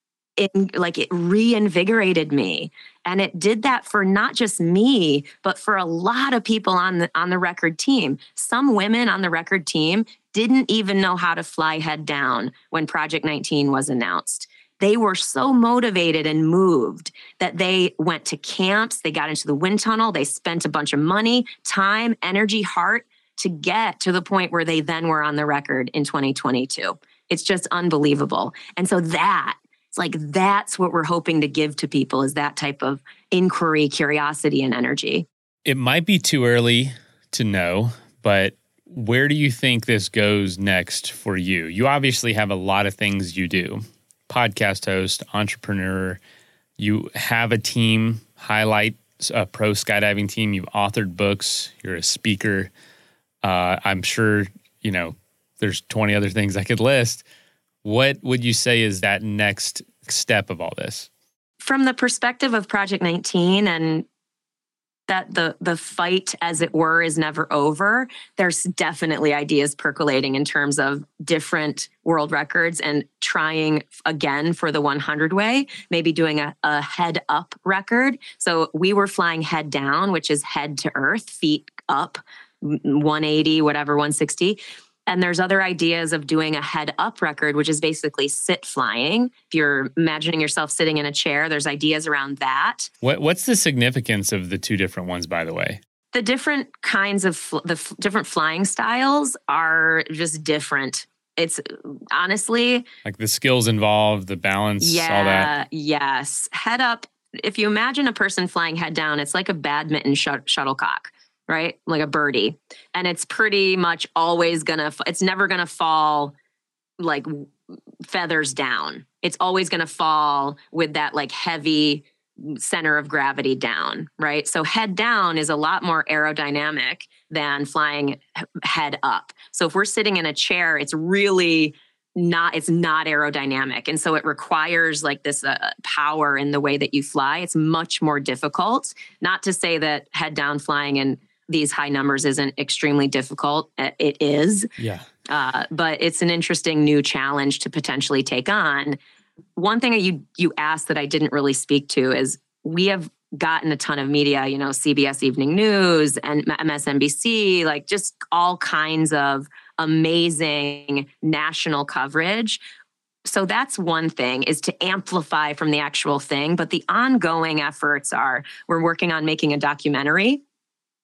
In, like it reinvigorated me. And it did that for not just me, but for a lot of people on the on the record team. Some women on the record team didn't even know how to fly head down when Project nineteen was announced. They were so motivated and moved that they went to camps, they got into the wind tunnel, they spent a bunch of money, time, energy, heart to get to the point where they then were on the record in twenty twenty-two. It's just unbelievable. And so that It's like that's what we're hoping to give to people is that type of inquiry, curiosity, and energy. It might be too early to know, but where do you think this goes next for you? You obviously have a lot of things you do. Podcast host, entrepreneur. You have a team, Highlight, a pro skydiving team. You've authored books. You're a speaker. Uh, I'm sure, you know, there's twenty other things I could list. What would you say is that next step of all this? From the perspective of Project nineteen and that the the fight, as it were, is never over, there's definitely ideas percolating in terms of different world records and trying again for the hundred way, maybe doing a, a head up record. So we were flying head down, which is head to earth, feet up, one eighty, whatever, one sixty. And there's other ideas of doing a head up record, which is basically sit flying. If you're imagining yourself sitting in a chair, there's ideas around that. What What's the significance of the two different ones, by the way? The different kinds of, fl- the f- different flying styles are just different. It's honestly... Like the skills involved, the balance, yeah, all that? Yes. Head up, if you imagine a person flying head down, it's like a badminton sh- shuttlecock. Right? Like a birdie. And it's pretty much always gonna, it's never gonna fall like feathers down. It's always gonna fall with that like heavy center of gravity down, right? So head down is a lot more aerodynamic than flying head up. So if we're sitting in a chair, it's really not, it's not aerodynamic. And so it requires like this uh, power in the way that you fly. It's much more difficult. Not to say that head down flying and these high numbers isn't extremely difficult. It is. Yeah. Uh, but it's an interesting new challenge to potentially take on. One thing that you you asked that I didn't really speak to is we have gotten a ton of media, you know, C B S Evening News and M S N B C, like just all kinds of amazing national coverage. So that's one thing, is to amplify from the actual thing. But the ongoing efforts are, we're working on making a documentary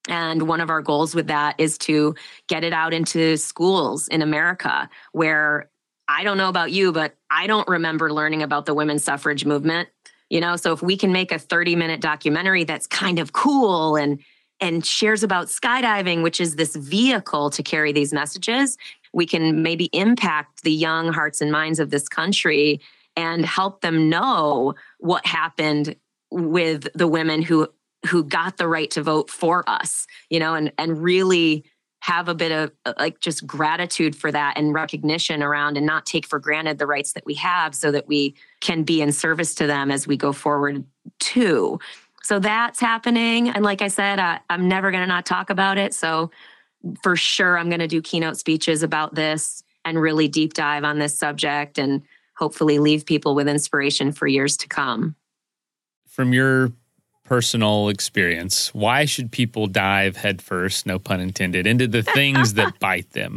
And one of our goals with that is to get it out into schools in America, where I don't know about you, but I don't remember learning about the women's suffrage movement. You know, so if we can make a thirty minute documentary that's kind of cool and and shares about skydiving, which is this vehicle to carry these messages, we can maybe impact the young hearts and minds of this country and help them know what happened with the women who who got the right to vote for us, you know, and and really have a bit of like just gratitude for that and recognition around, and not take for granted the rights that we have, so that we can be in service to them as we go forward too. So that's happening. And like I said, I, I'm never going to not talk about it. So for sure, I'm going to do keynote speeches about this and really deep dive on this subject, and hopefully leave people with inspiration for years to come. From your personal experience, why should people dive headfirst, no pun intended, into the things that bite them?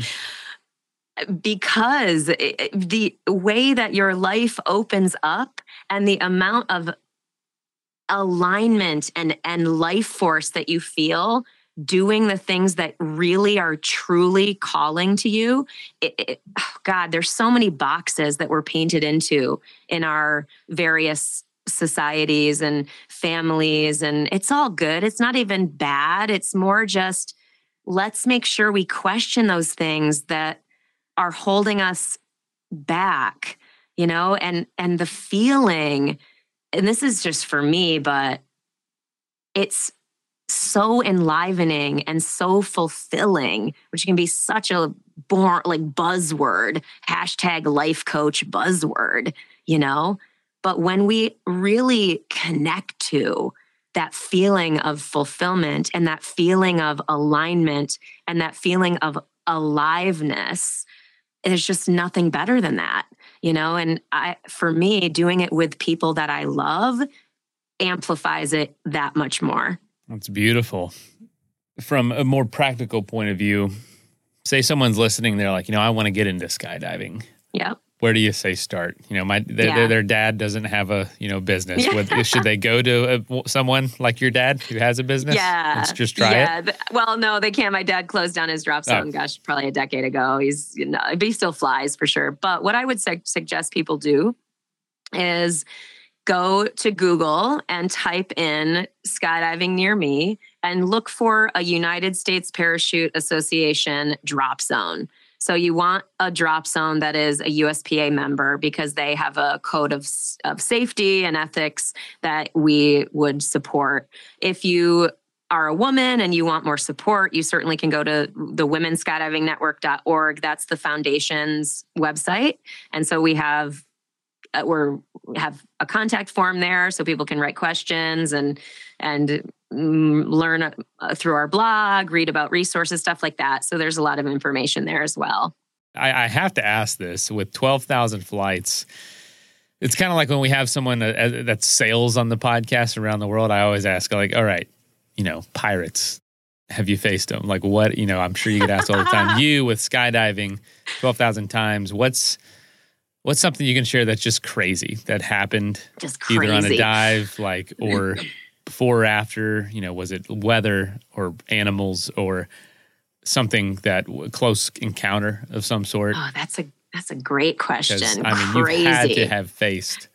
Because the way that your life opens up and the amount of alignment and, and life force that you feel doing the things that really are truly calling to you. It, it, oh God, there's so many boxes that we're painted into in our various societies and families, and it's all good. It's not even bad. It's more just, let's make sure we question those things that are holding us back, you know, and, and the feeling, and this is just for me, but it's so enlivening and so fulfilling, which can be such a born, like buzzword, hashtag life coach buzzword, you know? But when we really connect to that feeling of fulfillment and that feeling of alignment and that feeling of aliveness, there's just nothing better than that, you know? And I, for me, doing it with people that I love amplifies it that much more. That's beautiful. From a more practical point of view, say someone's listening, they're like, you know, I want to get into skydiving. Yep. Where do you say start? You know, my their, Yeah. their, their dad doesn't have a, you know, business. Yeah. What, should they go to a, someone like your dad who has a business? Yeah. Let's just try yeah. it. Th- Well, no, they can't. My dad closed down his drop zone, oh. gosh, probably a decade ago. He's, you know, but he still flies for sure. But what I would su- suggest people do is go to Google and type in skydiving near me and look for a United States Parachute Association drop zone. So you want a drop zone that is a U S P A member, because they have a code of, of safety and ethics that we would support. If you are a woman and you want more support, you certainly can go to the women skydiving network dot org. That's the foundation's website. And so we have uh, we're, we have a contact form there so people can write questions and and learn uh, through our blog, read about resources, stuff like that. So there's a lot of information there as well. I, I have to ask this, with twelve thousand flights, it's kind of like when we have someone that, that sails on the podcast around the world. I always ask, like, all right, you know, pirates, have you faced them? Like, what, you know, I'm sure you get asked all the time. You with skydiving twelve thousand times, what's, what's something you can share that's just crazy that happened just crazy. Either on a dive, like, or before or after, you know, was it weather or animals or something that close encounter of some sort? Oh, that's a that's a great question. I mean, Crazy. You've had to have faced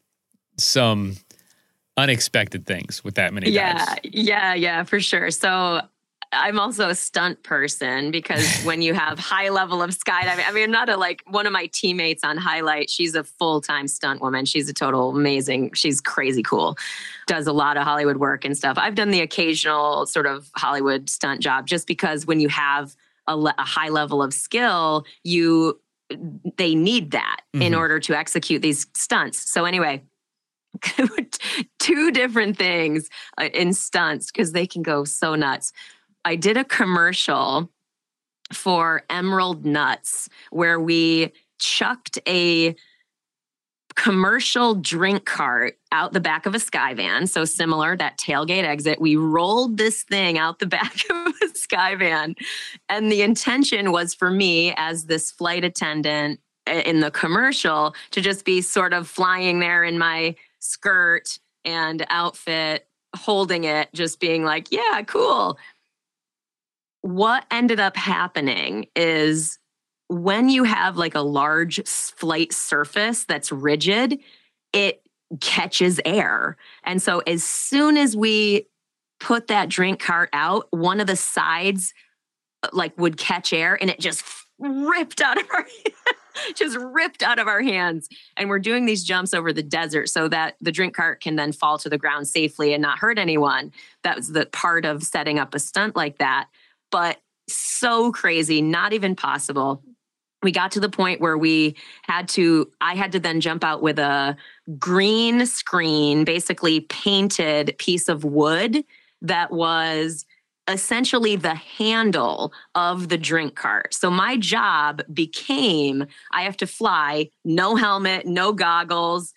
some unexpected things with that many yeah, dives. Yeah, yeah, for sure. So I'm also a stunt person, because when you have high level of skydiving, I mean, I'm not a, like one of my teammates on Highlight, she's a full-time stunt woman. She's a total amazing, she's crazy cool. Does a lot of Hollywood work and stuff. I've done the occasional sort of Hollywood stunt job, just because when you have a, le- a high level of skill, you they need that mm-hmm. in order to execute these stunts. So anyway, two different things uh, in stunts, because they can go so nuts. I did a commercial for Emerald Nuts where we chucked a commercial drink cart out the back of a Skyvan. So similar, that tailgate exit, we rolled this thing out the back of a Skyvan. And the intention was for me as this flight attendant in the commercial to just be sort of flying there in my skirt and outfit, holding it, just being like, yeah, cool. what ended up happening is when you have like a large flight surface that's rigid, it catches air. And so as soon as we put that drink cart out, one of the sides like would catch air and it just ripped out of our just ripped out of our hands. And we're doing these jumps over the desert so that the drink cart can then fall to the ground safely and not hurt anyone. That was the part of setting up a stunt like that. But so crazy, not even possible. We got to the point where we had to, I had to then jump out with a green screen, basically painted piece of wood that was essentially the handle of the drink cart. So my job became, I have to fly, no helmet, no goggles,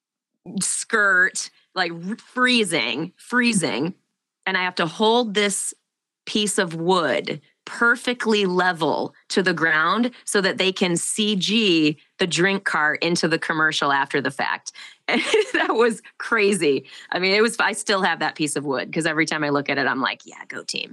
skirt, like freezing, freezing. And I have to hold this piece of wood perfectly level to the ground so that they can C G the drink cart into the commercial after the fact. And that was crazy. I mean, it was, I still have that piece of wood because every time I look at it, I'm like, yeah, go team.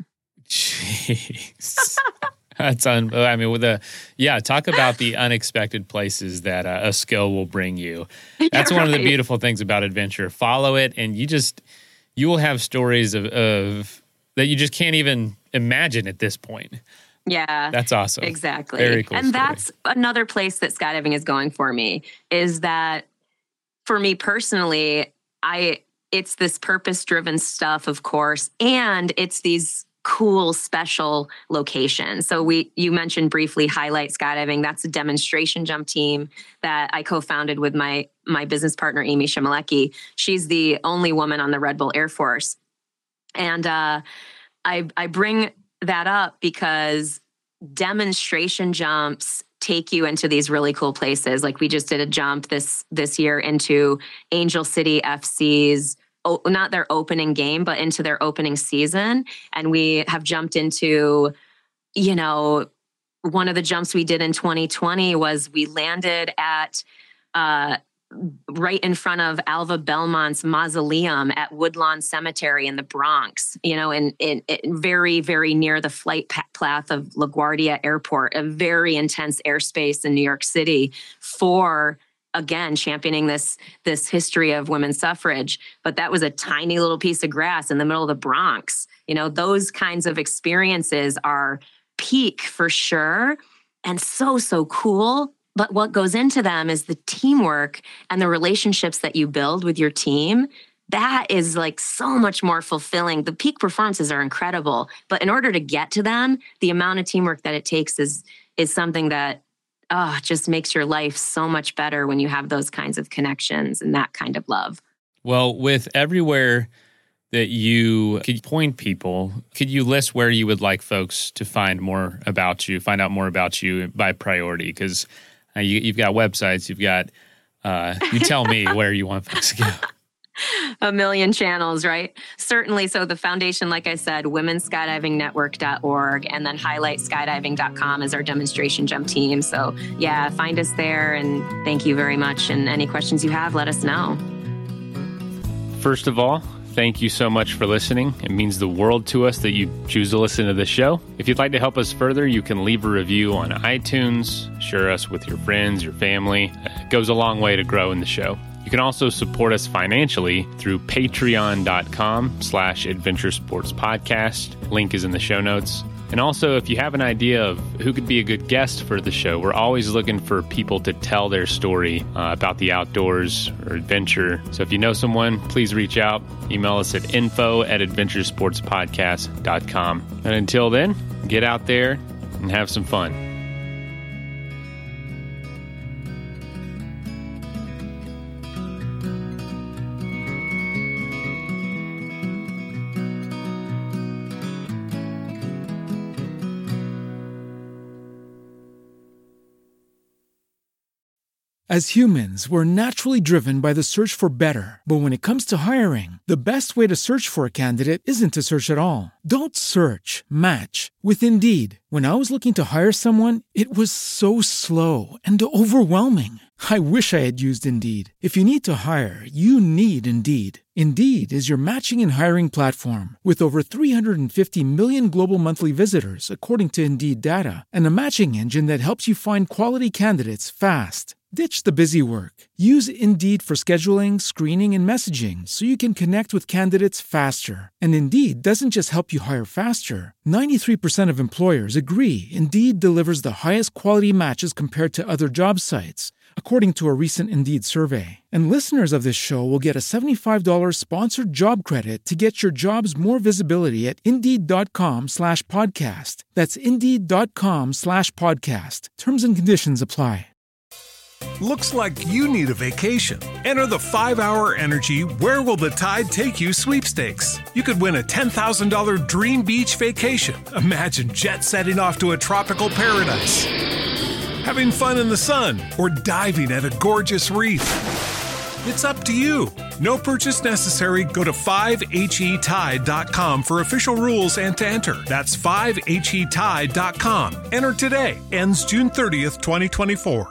Jeez. That's un- I mean, with a, yeah, talk about the unexpected places that uh, a skill will bring you. That's one right. of the beautiful things about adventure. Follow it and you just, you will have stories of, of that you just can't even imagine at this point. Yeah. That's awesome. Exactly. Very cool and story. That's another place that skydiving is going for me, is that for me personally, I it's this purpose-driven stuff, of course, and it's these cool, special locations. So we you mentioned briefly Highlight Skydiving. That's a demonstration jump team that I co-founded with my my business partner, Amy Shimalecki. She's the only woman on the Red Bull Air Force. And uh, I, I bring that up because demonstration jumps take you into these really cool places. Like we just did a jump this this year into Angel City F C's, oh, not their opening game, but into their opening season. And we have jumped into, you know, one of the jumps we did in twenty twenty was we landed at uh, right in front of Alva Belmont's mausoleum at Woodlawn Cemetery in the Bronx, you know, and in, in very, very near the flight path of LaGuardia Airport, a very intense airspace in New York City for, again, championing this, this history of women's suffrage. But that was a tiny little piece of grass in the middle of the Bronx. You know, those kinds of experiences are peak for sure and so, so cool. But what goes into them is the teamwork and the relationships that you build with your team. That is like so much more fulfilling. The peak performances are incredible, but in order to get to them, the amount of teamwork that it takes is is something that oh, just makes your life so much better when you have those kinds of connections and that kind of love. Well, with everywhere that you could point people, could you list where you would like folks to find more about you, find out more about you by priority? Because Uh, you, you've got websites, you've got, uh, you tell me where you want folks to go. A million channels, right? Certainly. So the foundation, like I said, women's skydiving network dot org, and then highlight skydiving dot com is our demonstration jump team. So yeah, find us there, and thank you very much. And any questions you have, let us know. First of all, thank you so much for listening. It means the world to us that you choose to listen to this show. If you'd like to help us further, you can leave a review on iTunes, share us with your friends, your family. It goes a long way to grow in the show. You can also support us financially through patreon.com slash adventure sports podcast. Link is in the show notes. And also, if you have an idea of who could be a good guest for the show, we're always looking for people to tell their story uh, about the outdoors or adventure. So if you know someone, please reach out. Email us at info at adventuresportspodcast dot com. And until then, get out there and have some fun. As humans, we're naturally driven by the search for better. But when it comes to hiring, the best way to search for a candidate isn't to search at all. Don't search, match with Indeed. When I was looking to hire someone, it was so slow and overwhelming. I wish I had used Indeed. If you need to hire, you need Indeed. Indeed is your matching and hiring platform with over three hundred fifty million global monthly visitors, according to Indeed data, and a matching engine that helps you find quality candidates fast. Ditch the busy work. Use Indeed for scheduling, screening, and messaging so you can connect with candidates faster. And Indeed doesn't just help you hire faster. ninety-three percent of employers agree Indeed delivers the highest quality matches compared to other job sites, according to a recent Indeed survey. And listeners of this show will get a seventy-five dollars sponsored job credit to get your jobs more visibility at Indeed.com slash podcast. That's Indeed.com slash podcast. Terms and conditions apply. Looks like you need a vacation. Enter the five hour Energy Where Will the Tide Take You sweepstakes. You could win a ten thousand dollars dream beach vacation. Imagine jet setting off to a tropical paradise, having fun in the sun, or diving at a gorgeous reef. It's up to you. No purchase necessary. Go to five H E tide dot com for official rules and to enter. That's five H E tide dot com. Enter today. Ends June thirtieth, twenty twenty-four.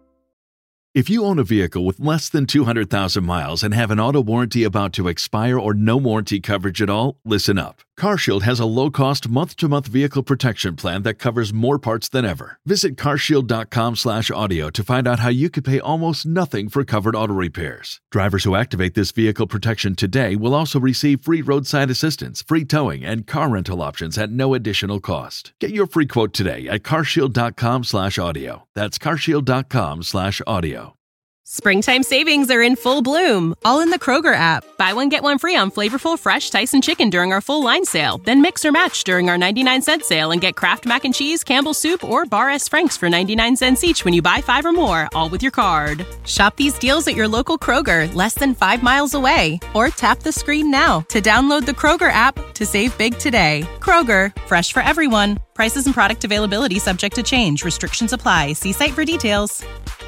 If you own a vehicle with less than two hundred thousand miles and have an auto warranty about to expire or no warranty coverage at all, listen up. CarShield has a low-cost month-to-month vehicle protection plan that covers more parts than ever. Visit carshield.com slash audio to find out how you could pay almost nothing for covered auto repairs. Drivers who activate this vehicle protection today will also receive free roadside assistance, free towing, and car rental options at no additional cost. Get your free quote today at carshield.com slash audio. That's carshield.com slash audio. Springtime savings are in full bloom, all in the Kroger app. Buy one, get one free on flavorful, fresh Tyson chicken during our full line sale. Then mix or match during our ninety-nine cent sale and get Kraft Mac and Cheese, Campbell's Soup, or Bar S. Frank's for ninety-nine cents each when you buy five or more, all with your card. Shop these deals at your local Kroger, less than five miles away. Or tap the screen now to download the Kroger app to save big today. Kroger, fresh for everyone. Prices and product availability subject to change. Restrictions apply. See site for details.